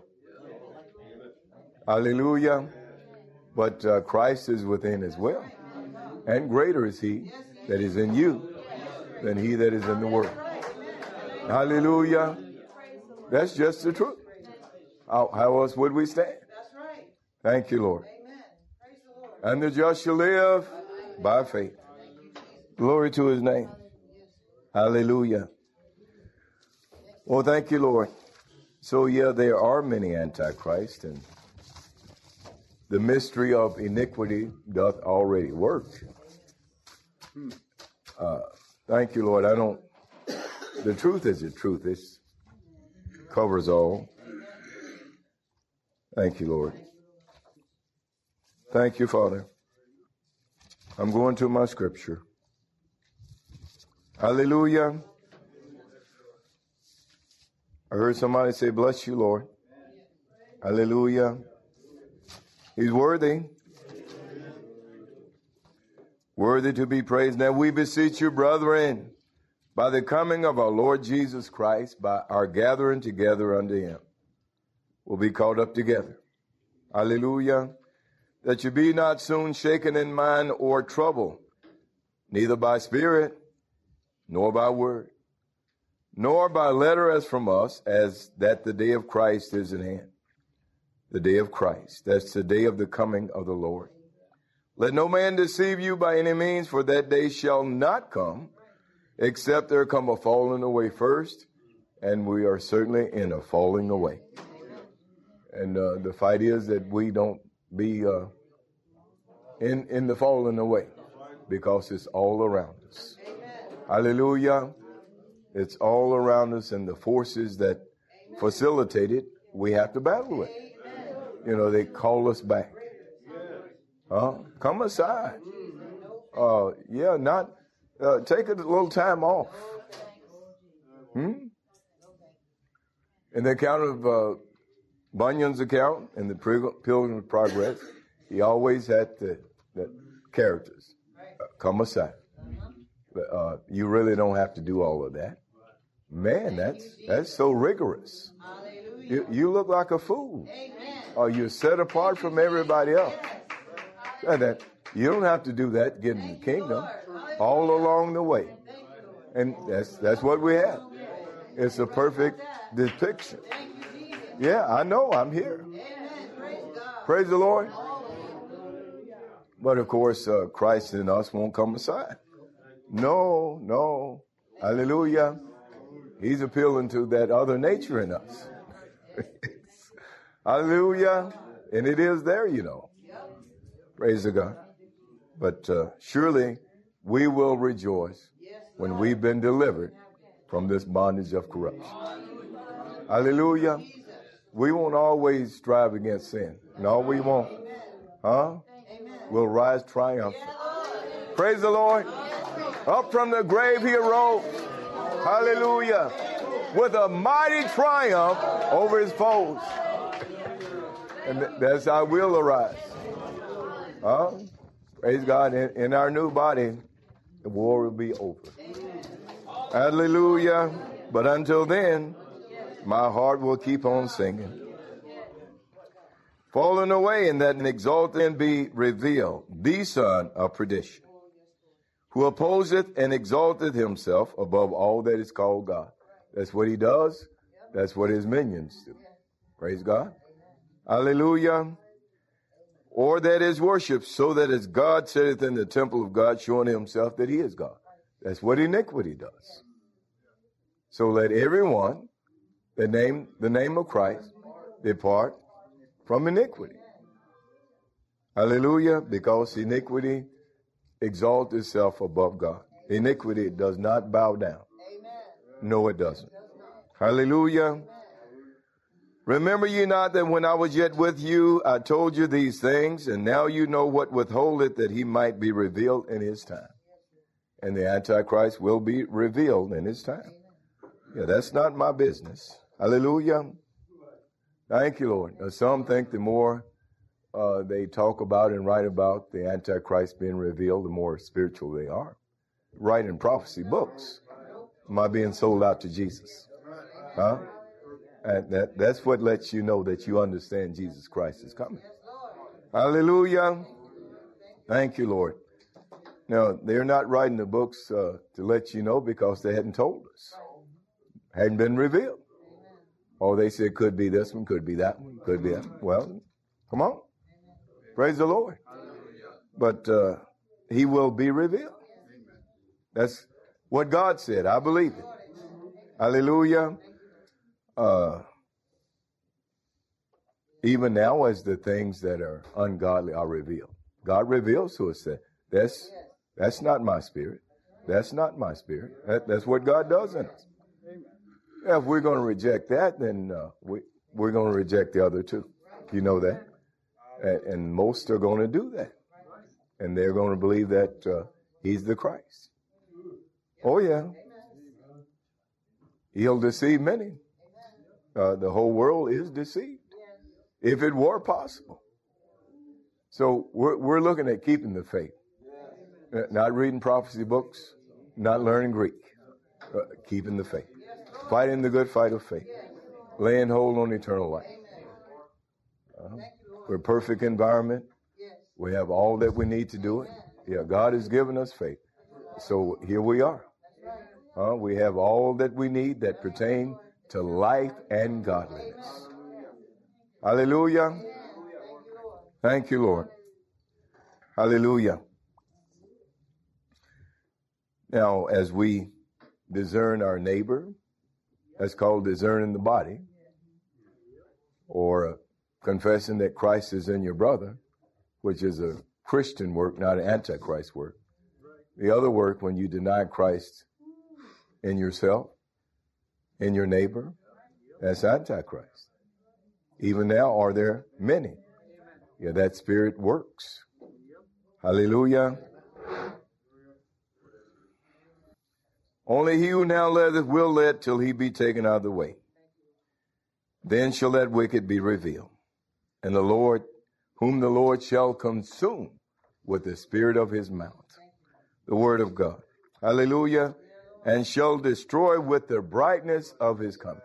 Hallelujah. But uh, Christ is within as well. And greater is he that is in you than he that is in the world. Hallelujah. That's just the truth. How, how else would we stand? Thank you, Lord. And the just shall live by faith. Glory to his name. Hallelujah. Well, thank you, Lord. So, yeah, there are many antichrists, and the mystery of iniquity doth already work. Uh, thank you, Lord. I don't, the truth is the truth. It covers all. Thank you, Lord. Thank you, Father. I'm going to my scripture. Hallelujah. I heard somebody say, bless you, Lord. Hallelujah. He's worthy. Worthy to be praised. Now we beseech you, brethren, by the coming of our Lord Jesus Christ, by our gathering together unto him, we'll be caught up together. Hallelujah. That you be not soon shaken in mind or troubled, neither by spirit, nor by word, nor by letter as from us, as that the day of Christ is at hand. The day of Christ. That's the day of the coming of the Lord. Let no man deceive you by any means, for that day shall not come, except there come a falling away first, and we are certainly in a falling away. And uh, the fight is that we don't be uh, in, in the falling away, because it's all around us. Hallelujah. It's all around us, and the forces that facilitate it, we have to battle with. You know, they call us back. Huh? Come aside. Uh, yeah, not, uh, take a little time off. Hmm? In the account of uh, Bunyan's account, in the Pilgrim's Progress, he always had the, the characters. Uh, come aside. Uh, you really don't have to do all of that. Man, that's that's so rigorous. You, you look like a fool. Or you're set apart from everybody else. And that you don't have to do that to get in the kingdom. All along the way. And that's that's what we have. It's a perfect depiction. Yeah, I know. I'm here. Praise the Lord. But of course, uh, Christ in us won't come aside. No, no. Hallelujah. He's appealing to that other nature in us. Hallelujah. And it is there, you know. Praise the God. But uh, surely we will rejoice when we've been delivered from this bondage of corruption. Hallelujah. We won't always strive against sin. No, we won't. Huh? We'll rise triumphant. Praise the Lord. Up from the grave he arose. Hallelujah. With a mighty triumph over his foes. And that's how we'll arise. Huh? Praise God. In, in our new body, the war will be over. Hallelujah. But until then, my heart will keep on singing. Falling away, and that an exalted and be revealed, the son of perdition, who opposeth and exalteth himself above all that is called God. That's what he does. That's what his minions do. Praise God. Hallelujah. Or that is worshipped, so that as God sitteth in the temple of God, showing himself that he is God. That's what iniquity does. So let everyone, the name, the name of Christ, depart from iniquity. Hallelujah. Because iniquity exalts itself above God. Iniquity does not bow down. No, it doesn't. Hallelujah. Remember ye not that when I was yet with you, I told you these things, and now you know what withholdeth, that he might be revealed in his time. And the Antichrist will be revealed in his time. Yeah, that's not my business. Hallelujah. Thank you, Lord. Now, some think the more uh, they talk about and write about the Antichrist being revealed, the more spiritual they are. Writing prophecy books. Am I being sold out to Jesus? Huh? And that, that's what lets you know that you understand Jesus Christ is coming. Hallelujah. Thank you, Lord. Now, they're not writing the books uh, to let you know because they hadn't told us. Hadn't been revealed. Oh, they said could be this one, could be that one, could be that one. Well, come on. Praise the Lord. But uh, he will be revealed. That's what God said. I believe it. Hallelujah. Uh, even now as the things that are ungodly are revealed. God reveals to us that that's, that's not my spirit. That's not my spirit. That, that's what God does in us. If we're going to reject that, then uh, we, we're going to reject the other two. You know that? And, and most are going to do that. And they're going to believe that uh, he's the Christ. Oh, yeah. He'll deceive many. Uh, the whole world is deceived. If it were possible. So we're, we're looking at keeping the faith. Uh, not reading prophecy books. Not learning Greek. Uh, keeping the faith. Fighting the good fight of faith. Laying hold on eternal life. Uh, we're a perfect environment. We have all that we need to do it. Yeah, God has given us faith. So here we are. Uh, we have all that we need that pertain to life and godliness. Hallelujah. Thank you, Lord. Hallelujah. Now, as we discern our neighbor, that's called discerning the body, or uh, confessing that Christ is in your brother, which is a Christian work, not an Antichrist work. The other work, when you deny Christ in yourself, in your neighbor, that's Antichrist. Even now, are there many? Yeah, that spirit works. Hallelujah. Only he who now letteth will let till he be taken out of the way. Then shall that wicked be revealed, and the Lord, whom the Lord shall consume with the spirit of his mouth, the word of God. Hallelujah. And shall destroy with the brightness of his coming.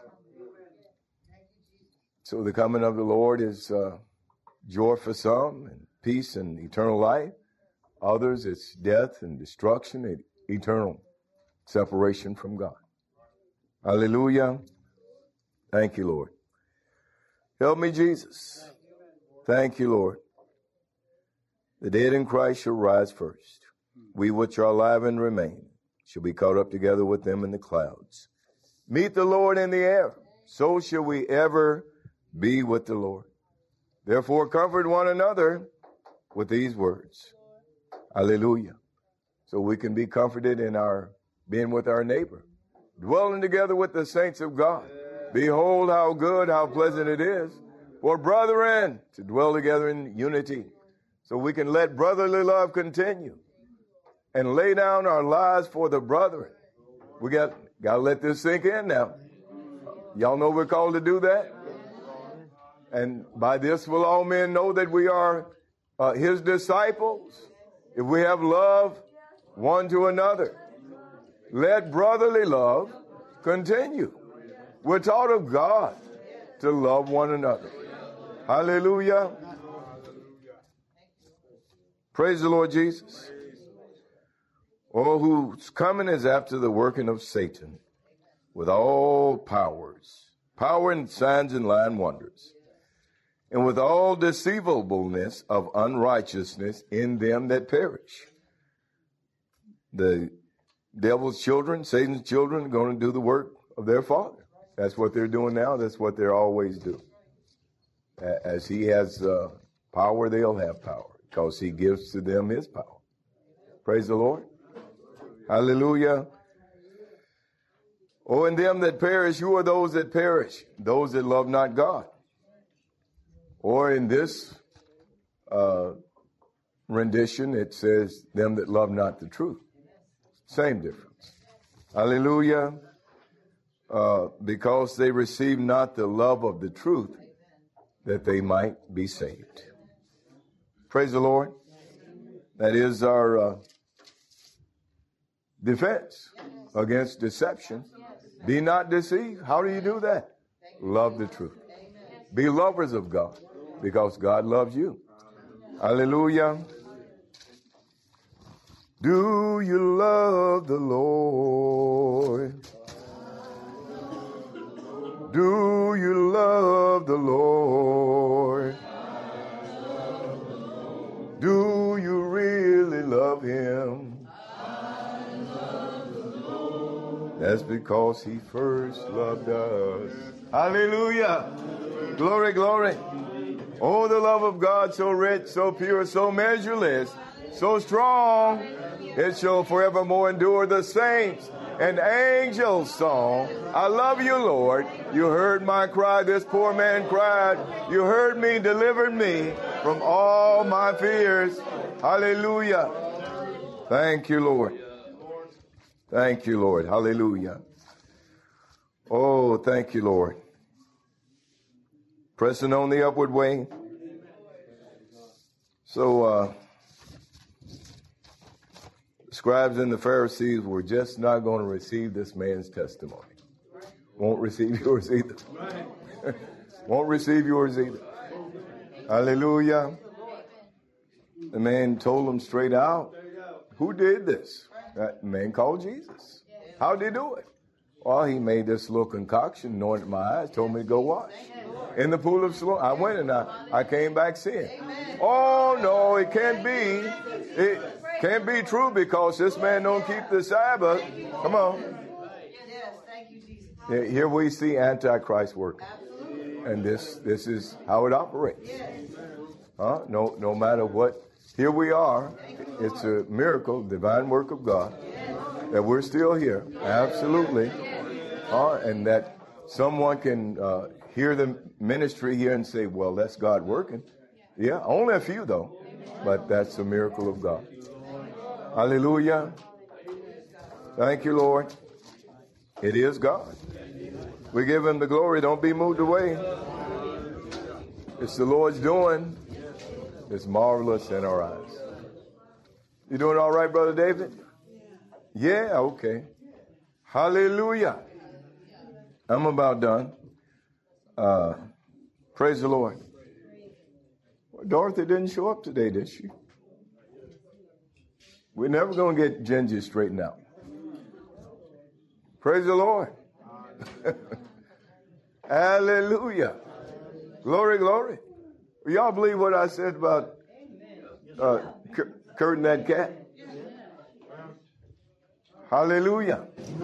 So the coming of the Lord is uh, joy for some, and peace and eternal life. Others, it's death and destruction and eternal separation from God. Hallelujah. Thank you, Lord. Help me, Jesus. Thank you, Lord. The dead in Christ shall rise first. We which are alive and remain shall be caught up together with them in the clouds. Meet the Lord in the air. So shall we ever be with the Lord. Therefore, comfort one another with these words. Hallelujah. So we can be comforted in our being with our neighbor, dwelling together with the saints of God. Behold how good, how pleasant it is for brethren to dwell together in unity. So we can let brotherly love continue and lay down our lives for the brethren. We got, got to let this sink in now. Y'all know we're called to do that? And by this will all men know that we are uh, his disciples, if we have love one to another. Let brotherly love continue. We're taught of God to love one another. Hallelujah. Praise the Lord Jesus. Oh, whose coming is after the working of Satan with all powers, power and signs and lying wonders, and with all deceivableness of unrighteousness in them that perish. The devil's children, Satan's children, are going to do the work of their father. That's what they're doing now. That's what they're always do. As he has uh, power, they'll have power because he gives to them his power. Praise the Lord. Hallelujah. Oh, and them that perish, who are those that perish? Those that love not God. Or in this uh, rendition, it says, them that love not the truth. Same difference. Hallelujah. uh, because they received not the love of the truth, that they might be saved. Praise the Lord. That is our uh, defense against deception. Be not deceived. How do you do that? Love the truth. Be lovers of God, because God loves you. Hallelujah. Do you love the Lord? Do you love the Lord? Do you really love him? That's because he first loved us. Hallelujah. Glory, glory. Oh, the love of God, so rich, so pure, so measureless, so strong, it shall forevermore endure. The saints and angels' song. I love you, Lord. You heard my cry. This poor man cried. You heard me, delivered me from all my fears. Hallelujah. Thank you, Lord. Thank you, Lord. Hallelujah. Oh, thank you, Lord. Pressing on the upward way. So, uh, the scribes and the Pharisees were just not going to receive this man's testimony. Won't receive yours either. Won't receive yours either. Hallelujah. The man told them straight out, who did this? That man called Jesus. How did he do it? Well, he made this little concoction, anointed my eyes, told me to go wash. In the pool of Siloam. I went and I, I came back seeing. Oh, no, it can't be. It can't be true because this man don't keep the Sabbath. Come on. Here we see Antichrist working. And this this is how it operates. Huh? No, no matter what. Here we are. It's a miracle, divine work of God, that we're still here. Absolutely. Uh, and that someone can uh, hear the ministry here and say, well, that's God working. Yeah, only a few, though. But that's a miracle of God. Hallelujah. Thank you, Lord. It is God. We give him the glory. Don't be moved away. It's the Lord's doing. It's marvelous in our eyes. You doing all right, Brother David? Yeah, okay. Hallelujah. I'm about done. Uh, praise the Lord. Well, Dorothy didn't show up today, did she? We're never going to get Ginger straightened out. Praise the Lord. Hallelujah. Glory, glory. Y'all believe what I said about uh, Kurt and that cat? Hallelujah.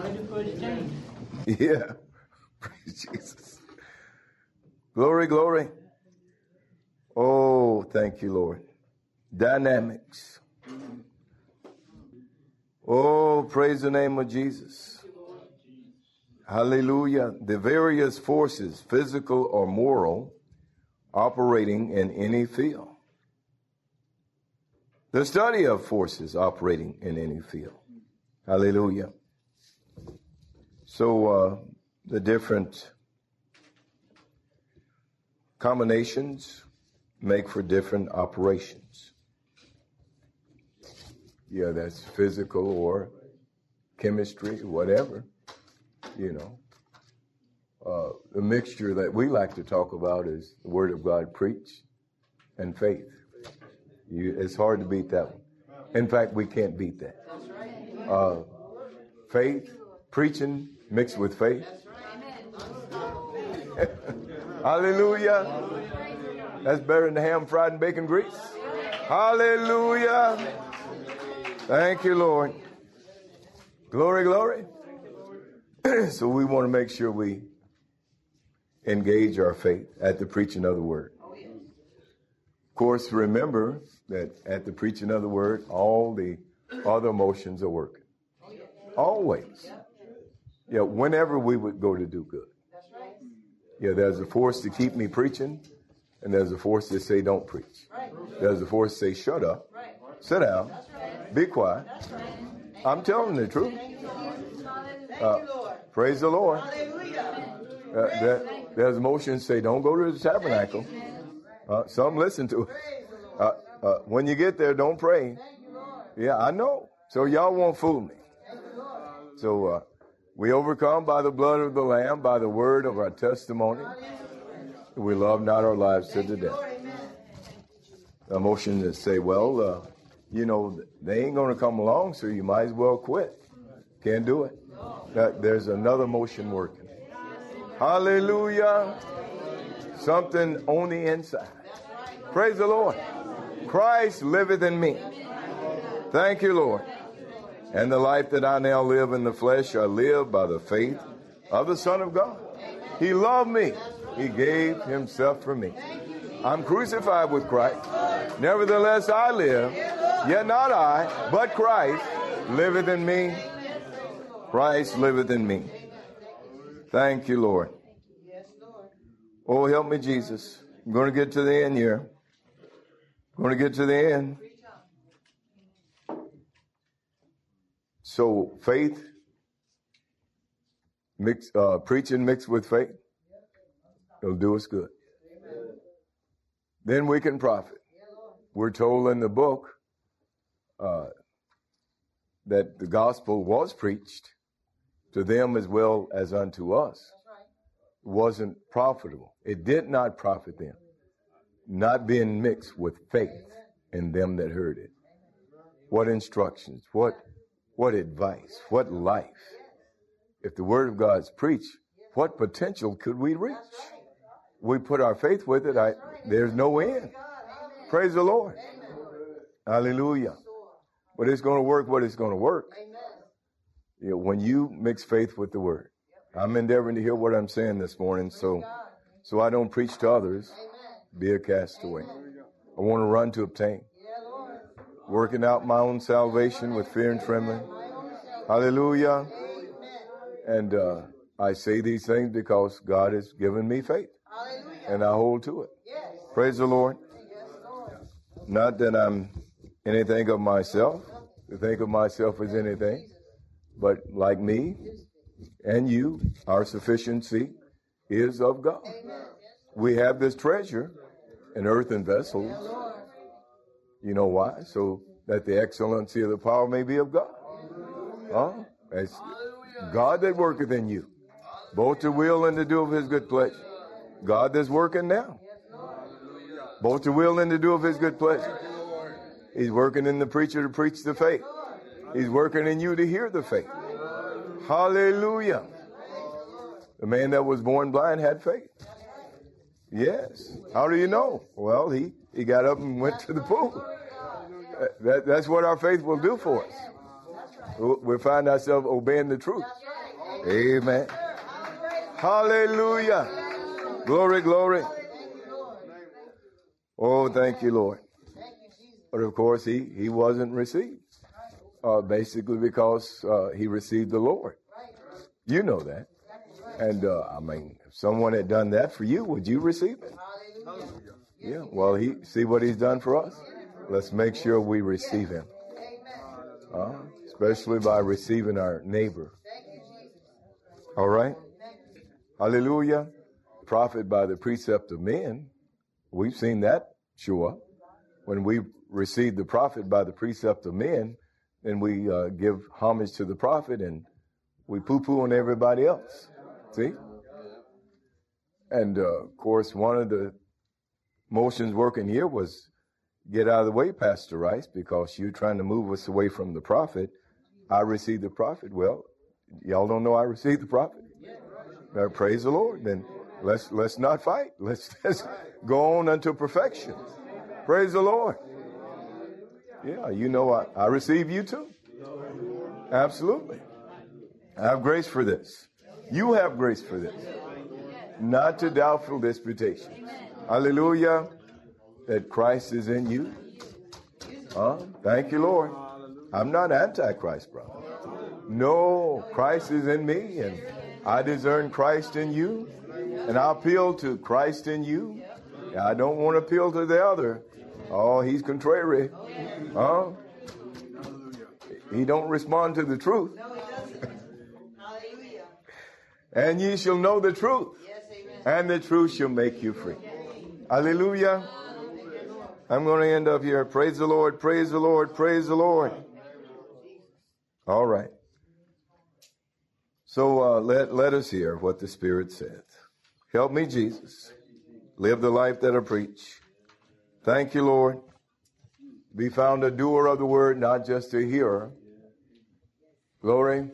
Yeah. Praise Jesus. Glory, glory. Oh, thank you, Lord. Dynamics. Oh, praise the name of Jesus. Hallelujah. The various forces, physical or moral, operating in any field. The study of forces operating in any field. Hallelujah. So uh, the different combinations make for different operations. Yeah, that's physical or chemistry, whatever, you know. Uh, the mixture that we like to talk about is the Word of God preached and faith. You, it's hard to beat that one. In fact, we can't beat that. Uh, faith, preaching mixed with faith. Hallelujah. That's better than ham fried and bacon grease. Hallelujah. Thank you, Lord. Glory, glory. So we want to make sure we engage our faith at the preaching of the word. Of course, remember that at the preaching of the word, all the other emotions are working. Always. Yeah, whenever we would go to do good. Yeah, there's a force to keep me preaching, and there's a force to say don't preach. There's a force to say shut up, sit down, be quiet. I'm telling the truth. Uh, Praise the Lord. Uh, there, there's motions say, don't go to the tabernacle. Uh, some listen to it. Uh, uh, when you get there, don't pray. Yeah, I know. So y'all won't fool me. So uh, we overcome by the blood of the Lamb, by the word of our testimony. We love not our lives to the death. A motion that say, well, uh, you know, they ain't going to come along, so you might as well quit. Can't do it. That, there's another motion working. Hallelujah. Something on the inside. Praise the Lord. Christ liveth in me. Thank you, Lord. And the life that I now live in the flesh, I live by the faith of the Son of God. He loved me. He gave himself for me. I'm crucified with Christ. Nevertheless, I live. Yet not I, but Christ liveth in me. Christ liveth in me. Thank you, Lord. Oh, help me, Jesus. I'm going to get to the end here. I'm going to get to the end. So faith, mix, uh, preaching mixed with faith, it'll do us good. Then we can profit. We're told in the book uh, that the gospel was preached to them as well as unto us. It wasn't profitable. It did not profit them, not being mixed with faith in them that heard it. What instructions, what what advice, what life. If the word of God's preached, what potential could we reach? We put our faith with it, I, there's no end. Praise the Lord. Hallelujah. But it's going to work what it's going to work. You know, when you mix faith with the word. I'm endeavoring to hear what I'm saying this morning, so so I don't preach to others, be a castaway. I want to run to obtain. Working out my own salvation with fear and trembling. Hallelujah. And uh, I say these things because God has given me faith. And I hold to it. Praise the Lord. Not that I'm anything of myself, to think of myself as anything, but like me and you, our sufficiency is of God. We have this treasure in earthen vessels. You know why? So that the excellency of the power may be of God. Huh? It's God that worketh in you, both to will and to do of his good pleasure. God that's working now, both to will and to do of his good pleasure. He's working in the preacher to preach the faith. He's working in you to hear the faith. Hallelujah. The man that was born blind had faith. Yes. How do you know? Well, he, he got up and went to the pool. That, that's what our faith will do for us. We'll find ourselves obeying the truth. Amen. Hallelujah. Glory, glory. Oh, thank you, Lord. But of course, he, he wasn't received. Uh, basically because uh, he received the Lord. You know that. And, uh, I mean, if someone had done that for you, would you receive it? Yeah, well, he see what he's done for us? Let's make sure we receive him. Uh, especially by receiving our neighbor. All right? Hallelujah. Profit by the precept of men. We've seen that show up. When we receive the profit by the precept of men, then we uh, give homage to the prophet and we poo-poo on everybody else. See? And, uh, of course, one of the motions working here was get out of the way, Pastor Rice, because you're trying to move us away from the prophet. I received the prophet. Well, y'all don't know I received the prophet. Now, praise the Lord. Then let's let's not fight. Let's, let's go on unto perfection. Praise the Lord. Yeah, you know I, I receive you too. Absolutely. I have grace for this. You have grace for this. Not to doubtful disputations. Hallelujah. That Christ is in you. Huh? Thank you, Lord. I'm not anti-Christ, brother. No, Christ is in me, and I discern Christ in you, and I appeal to Christ in you. I don't want to appeal to the other. Oh, he's contrary. Huh? He don't respond to the truth. And ye shall know the truth, and the truth shall make you free. Hallelujah. I'm going to end up here. Praise the Lord, praise the Lord, praise the Lord. All right. So uh, let, let us hear what the Spirit saith. Help me, Jesus. Live the life that I preach. Thank you, Lord. Be found a doer of the word, not just a hearer. Glory.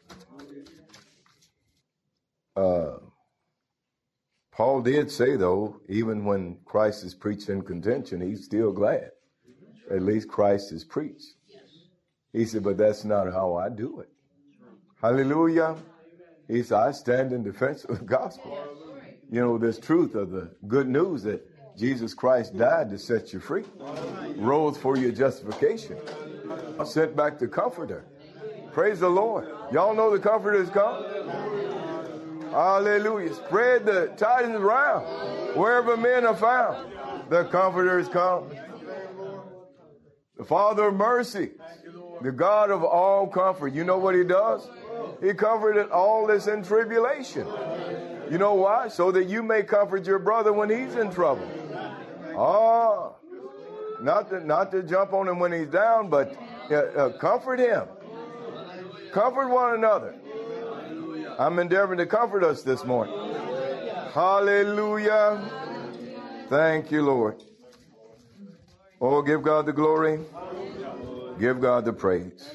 Uh, Paul did say, though, even when Christ is preached in contention, he's still glad. At least Christ is preached. He said, but that's not how I do it. Hallelujah. He said, I stand in defense of the gospel. You know, this truth of the good news that Jesus Christ died to set you free, rose for your justification, sent back the Comforter. Praise the Lord. Y'all know the Comforter is come? Hallelujah. Spread the tidings around. Wherever men are found, the Comforter is come. The Father of mercy, the God of all comfort. You know what he does? He comforted all that's in tribulation. You know why? So that you may comfort your brother when he's in trouble. Ah, not to, not to jump on him when he's down, but uh, uh, comfort him. Comfort one another. I'm endeavoring to comfort us this morning. Hallelujah. Thank you, Lord. Oh, give God the glory. Give God the praise.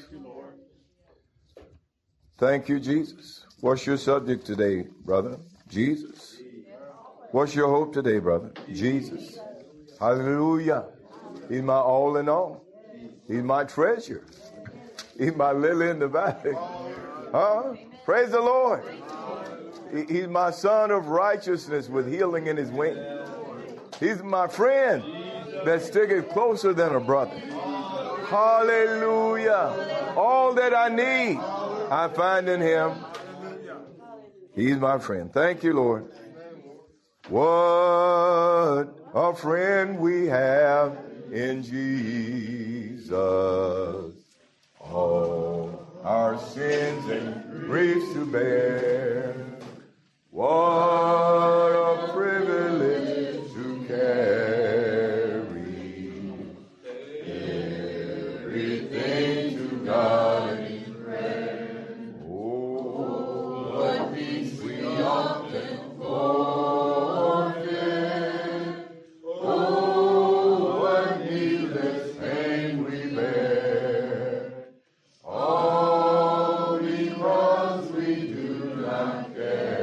Thank you, Jesus. What's your subject today, brother? Jesus. What's your hope today, brother? Jesus. Hallelujah. He's my all in all. He's my treasure. He's my lily in the valley. Huh? Praise the Lord. He, he's my son of righteousness with healing in his wing. He's my friend that sticketh closer than a brother. Hallelujah. All that I need, I find in him. He's my friend. Thank you, Lord. What a friend we have in Jesus. All our sins and griefs to bear. What a privilege to carry everything to God in prayer. Oh, what peace we often forfeit. Oh, what needless pain we bear. All because we do not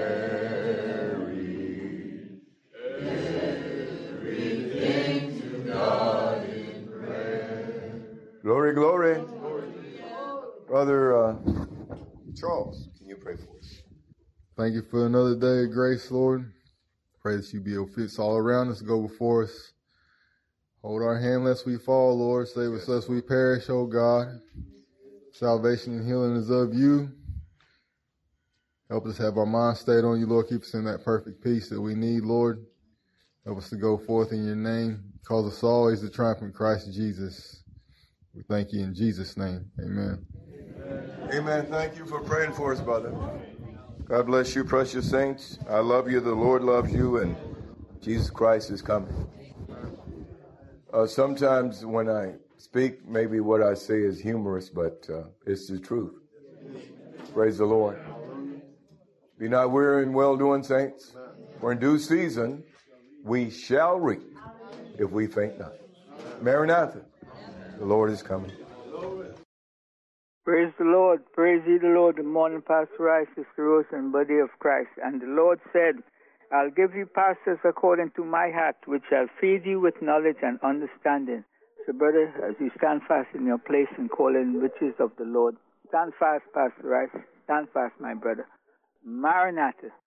carry everything to God in prayer. Glory, glory. Brother uh, Charles, can you pray for us? Thank you for another day of grace, Lord. Pray that you be able to fix all around us, go before us. Hold our hand lest we fall, Lord. Save us lest we perish, oh God. Salvation and healing is of you. Help us have our mind stayed on you, Lord. Keep us in that perfect peace that we need, Lord. Help us to go forth in your name. Cause us always to triumph in Christ Jesus. We thank you in Jesus' name. Amen. Amen. Thank you for praying for us, brother. God bless you, precious saints. I love you. The Lord loves you, and Jesus Christ is coming. Uh, sometimes when I speak, maybe what I say is humorous, but uh, it's the truth. Praise the Lord. Be not weary in well-doing, saints. For in due season we shall reap if we faint not. Maranatha, the Lord is coming. Praise the Lord. Praise ye the Lord. Good morning, Pastor Rice, Sister Rose, and body of Christ. And the Lord said, I'll give you pastors according to my heart, which shall feed you with knowledge and understanding. So, brother, as you stand fast in your place and call in riches of the Lord, stand fast, Pastor Rice. Stand fast, my brother. Maranatha.